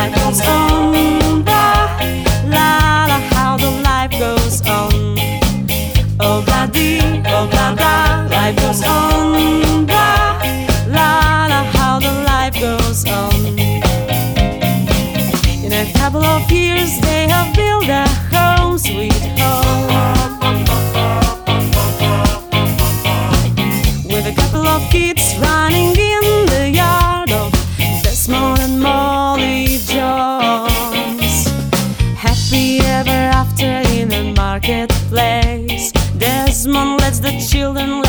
life goes on. Blah, la la, how the life goes on. Oh blah dee, oh blah blah, life goes on. Blah, la la, how the life goes on. In a couple of years they have built a home sweet home, with a couple of kids running in the yard of Desmond and Molly Jones. Happy ever after in a marketplace. Desmond lets the children